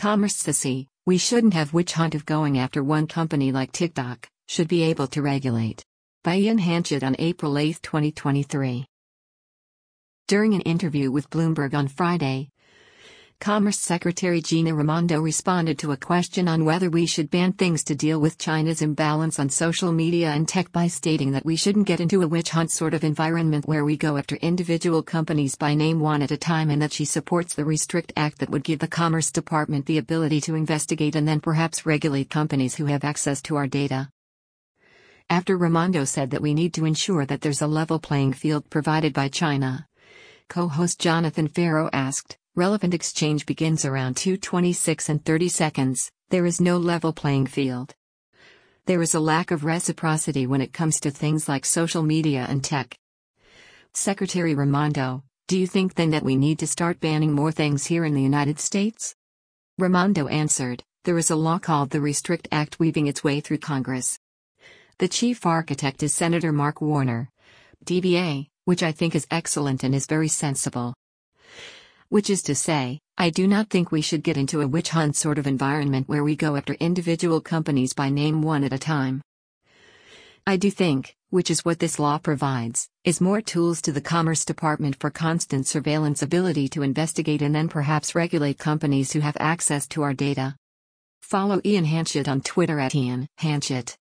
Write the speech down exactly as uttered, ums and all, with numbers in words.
Commerce Sissy, we shouldn't have witch hunt of going after one company like TikTok, should be able to regulate. By Ian Hanchett on April eighth twenty twenty-three. During an interview with Bloomberg on Friday, Commerce Secretary Gina Raimondo responded to a question on whether we should ban things to deal with China's imbalance on social media and tech by stating that we shouldn't get into a witch hunt sort of environment where we go after individual companies by name one at a time, and that she supports the Restrict Act that would give the Commerce Department the ability to investigate and then perhaps regulate companies who have access to our data. After Raimondo said that we need to ensure that there's a level playing field provided by China, co-host Jonathan Ferro asked, "Relevant exchange begins around two twenty-six and thirty seconds, there is no level playing field. There is a lack of reciprocity when it comes to things like social media and tech." Secretary Raimondo, do you think then that we need to start banning more things here in the United States? Raimondo answered, there is a law called the Restrict Act weaving its way through Congress. The chief architect is Senator Mark Warner, D B A, which I think is excellent and is very sensible. Which is to say, I do not think we should get into a witch hunt sort of environment where we go after individual companies by name one at a time. I do think, which is what this law provides, is more tools to the Commerce Department for constant surveillance ability to investigate and then perhaps regulate companies who have access to our data. Follow Ian Hanchett on Twitter at Ian Hanchett.